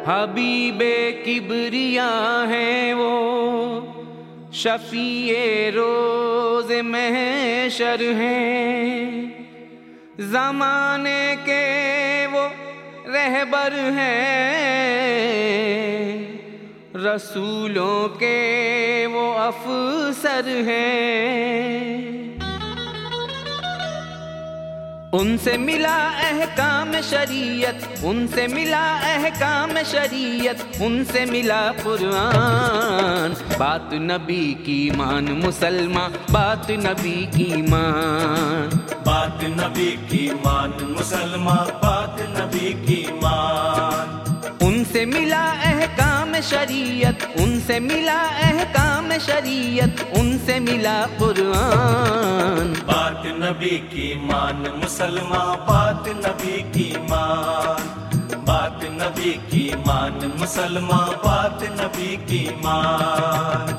हबीबे किबरिया हैं वो, शफीए रोज महशर हैं, ज़माने के वो रहबर हैं, रसूलों के वो अफसर हैं। उनसे मिला अहकाम शरीयत, उनसे मिला अहकाम शरीयत, उनसे मिला कुरान। बात नबी की मान मुसलमान, बात नबी की मान, बात नबी की मान मुसलमान, बात नबी की मान। उनसे मिला अहकाम शरीयत, उनसे मिला अहकाम शरीयत, उनसे मिला कुरान। बात नबी की मान मुसलमान, बात नबी की मान, बात नबी की मान मुसलमान, बात नबी की मान।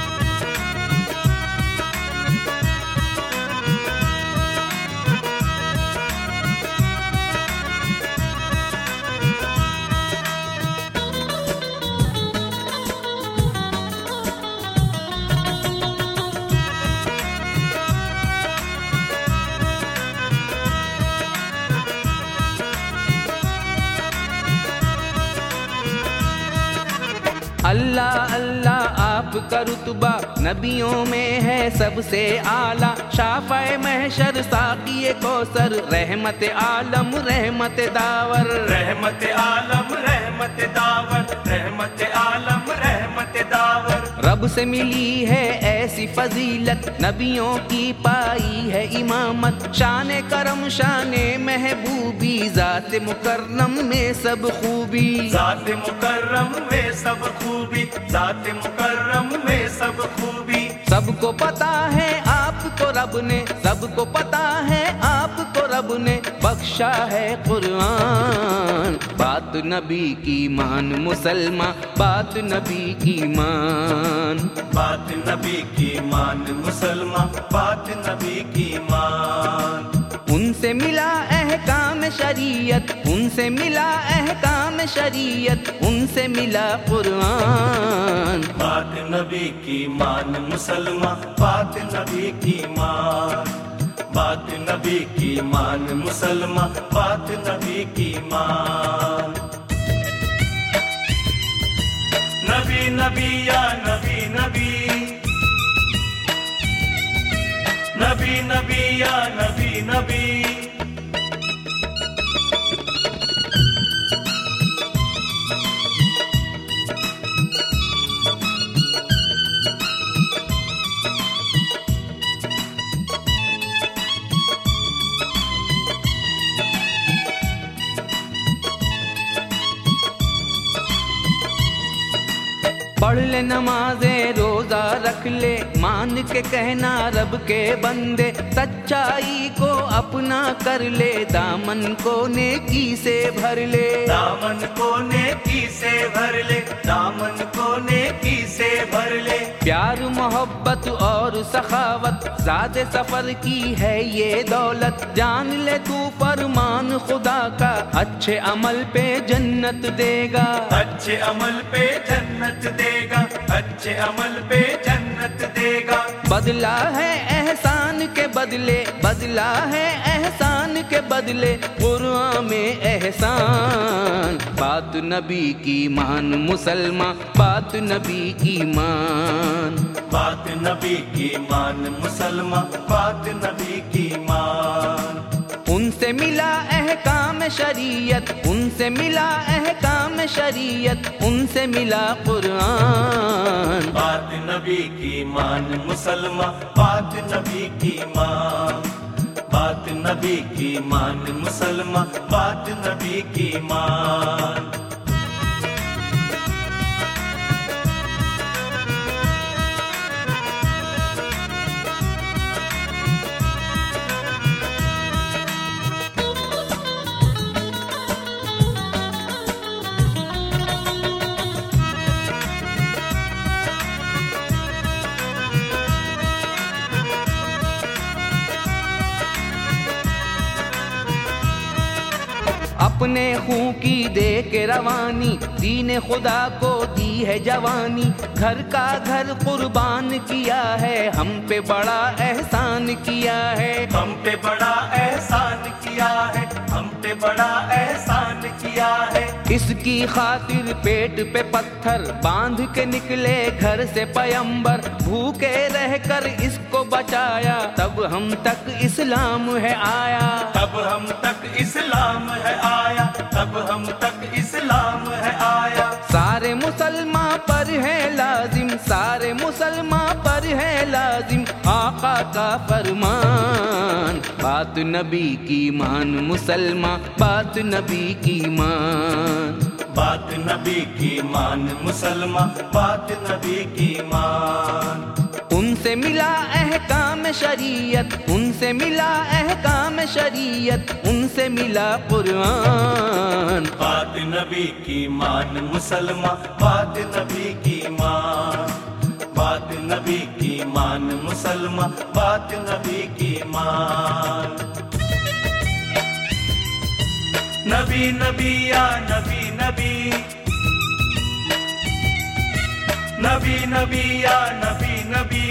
अल्लाह अल्लाह आपका रुतबा नबियों में है सबसे आला। शाफ़े महशर साक़िए कौसर, रहमत आलम रहमत दावर, रहमत आलम रहमत दावर, रहमत आलम रहमत दावर। रब से मिली है ऐसी फजीलत, नबियों की पाई है इमामत। शान करम शान महबूबी, ज़ात मुकर्रम में सब खूबी, ज़ात मुकर्रम में सब खूबी, ज़ात मुकर्रम में सब खूबी। सबको पता है आपको रब ने, सबको पता है आपको रब ने बख्शा है कुरान। बात नबी की मान मुसलमान, बात नबी की मान, बात नबी की मान मुसलमान, बात नबी की मान। उनसे मिला अहकाम शरीयत, उनसे मिला अहकाम शरीयत, उनसे मिला कुरान। बात नबी की मान मुसलमान, बात नबी की मान, बात नबी की मान मुसलमान, बात नबी की मान। नबी नबी या नबी नबी, नबी नबी या नबी नबी। पढ़ ले नमाज़े रोज़ा रख ले, मान के कहना रब के बंदे। सच्चाई को अपना कर ले, दामन को नेकी से भर ले, दामन को नेकी से भर ले, दामन को नेकी से भर ले। प्यार मोहब्बत और सखावत, ज़ादे सफर की है ये दौलत। जान ले तू फरमान खुदा का, अच्छे अमल पे जन्नत देगा, अच्छे अमल पे जन्नत देगा, अच्छे अमल पे जन्नत देगा। बदला है एहसान के बदले, बदला है एहसान के बदले, कुरान में एहसान। बात नबी की मान मुसलमान, बात नबी की मान, बात नबी की मान मुसलमान, बात नबी की मान। उनसे मिला अहकाम शरीयत, उनसे मिला अहकाम शरीयत, उनसे मिला कुरान। बात नबी की मान मुसलमान, बात नबी की मान, बात नबी की मान मुसलमान, बात नबी की मान। अपने खून की दे के रवानी, दीन खुदा को दी है जवानी, घर का घर कुर्बान किया है, हम पे बड़ा एहसान किया है, हम पे बड़ा एहसान किया है, हम पे बड़ा एहसान किया है। इसकी खातिर पेट पे पत्थर बांध के निकले घर से पैगंबर, भूखे रहकर इसको बचाया, तब हम तक इस्लाम है आया, तब हम तक इस्लाम है आया, तब हम तक इस्लाम है आया। सारे मुसलमान पर है लाजिम, सारे मुसलमान पर है लाजिम आका का फरमान, बात नबी की मान मुसलमान, बात नबी की मान, बात नबी की मान मुसलमान, बात नबी की मान। उनसे मिला अहकाम शरीयत, उनसे मिला अहकाम शरीयत, उनसे मिला कुरान, बात नबी की मान मुसलमान, बात नबी की मान, बात नबी की मान मुसलमान, बात नबी की मान। नबी नबी या नबी नबी, नबी नबी या नबी नबी,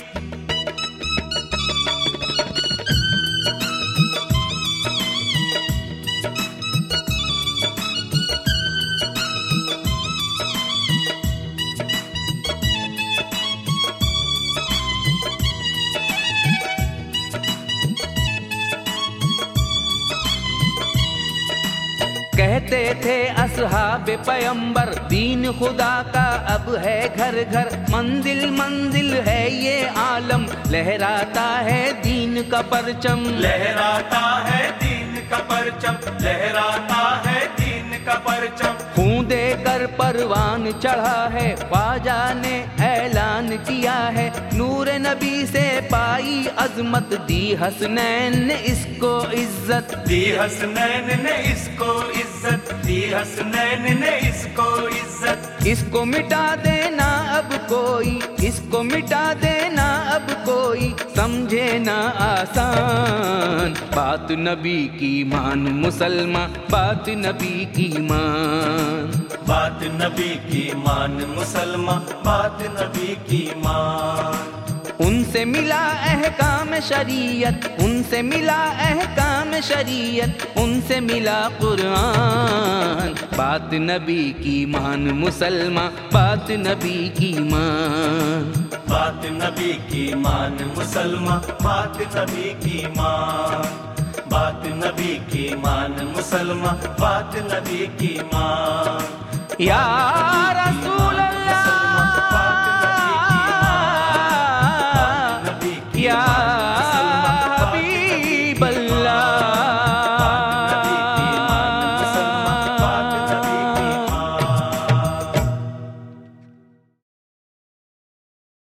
कहते थे असहाब पैगंबर, दीन खुदा का अब है घर घर, मंजिल मंजिल है ये आलम, लहराता है दीन का परचम, लहराता है दीन का परचम, लहराता है दीन का परचम। खून देकर परवान चढ़ा है, ख्वाजा ने ऐलान किया है, नूर नबी से पाई अजमत, दी हसनैन ने इसको इज्जत, दी हसनैन ने इसको इज्जत, दी हसनैन ने इसको इज्जत। इसको मिटा देना अब कोई, इसको मिटा देना अब कोई, समझे ना आसान, बात नबी की मान मुसलमान, बात नबी की मान, बात नबी की मान मुसलमान, बात नबी की मान। उनसे मिला अहकाम शरीयत, उनसे मिला अहकाम शरीयत, उनसे मिला कुरान, बात नबी की मान मुसलमान, बात नबी की मान, बात नबी की मान मुसलमान, बात नबी की मान, बात नबी की मान मुसलमान, बात नबी की मान। या